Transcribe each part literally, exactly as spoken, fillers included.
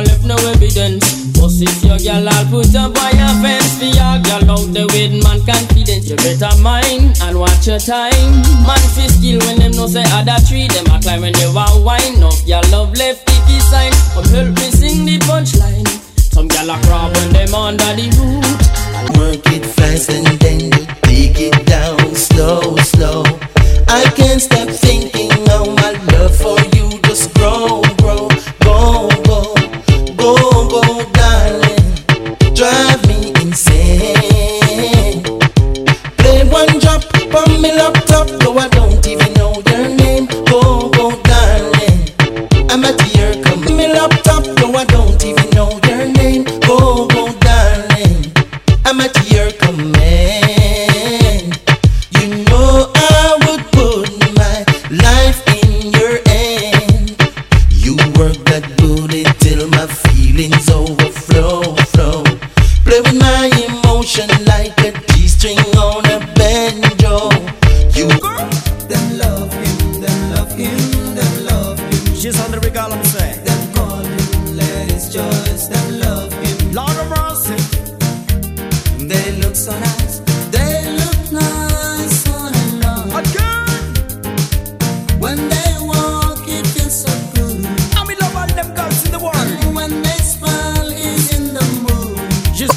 left no evidence. But if your girl, I'll put up by your fence. For your girl out there with man confidence. You better mind and watch your time. Man fi skill when them know say other tree. Them a climb when they want wine up. Your love left sticky sign. Come help me sing the punchline. Some gal a crab when them under the root. Work it fast and then you take it down slow, slow. I can't stop thinking how my love for you just grow, grow. Go, go, go, go, darling. Drive me insane. Play one drop on me laptop, though I don't even know your name. Go, go, darling. I'm at your come me laptop, though I don't even know your name. Go, go, darling. I'm at your command. You know I would put my life in your hand. You work that booty till my feelings overflow, flow. Play with my emotion like a G-string on a banjo. You them love him, them love him, them love him. She's on the regal, I'm saying. Them call him, let his choice, them love him. Lord of mercy. They look so nice, they look nice on and on. Again. When they walk, it feels so good. And we love all them girls in the world. And when they smile, he's in the mood. Just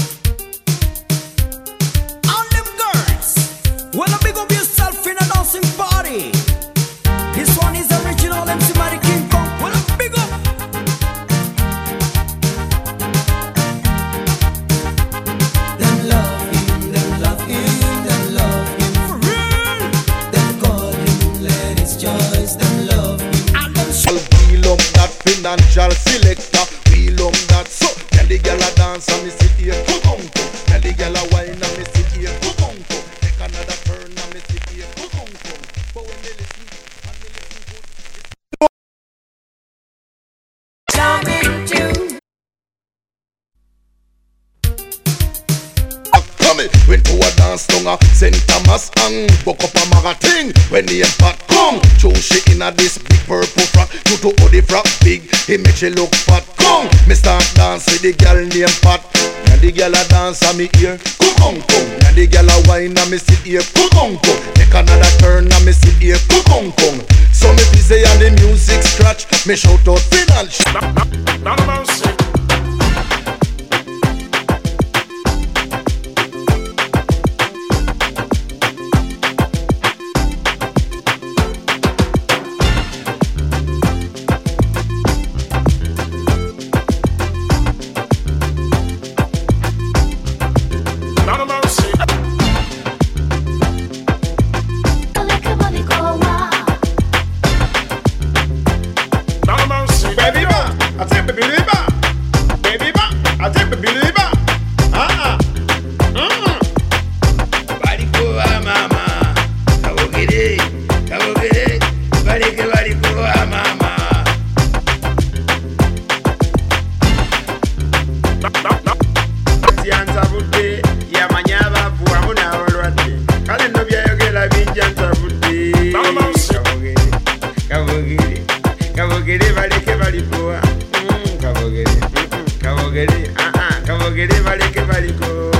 all them girls. Well, a big up yourself in a dancing party. This one is original M C Mary King Kong. Well, a big up. Them love him, them love him, them love him. For real. Them call him, let his choice, them love him. And them sh- Wheel up that financial selector. Wheel up that so. Tell the girl a dance and me sit here. Tell the girl a wine and me sit here. Take another turn and me sit here. But when they listen, and me listen good. Coming when to a dance tongue Saint Thomas and buck up a magating. When the impact come, show she in a this big purple frock. You to all the frock big, he make she look fat. Come, me start dance with the girl named Pat. And the girl a dance and me ear, come come. And the girl a wine and me sit here, come come. Take another turn and me sit here, come come. So me busy and the music scratch, me shout out financial. Kabogere, ah ah, kabogere, vale que vale ko.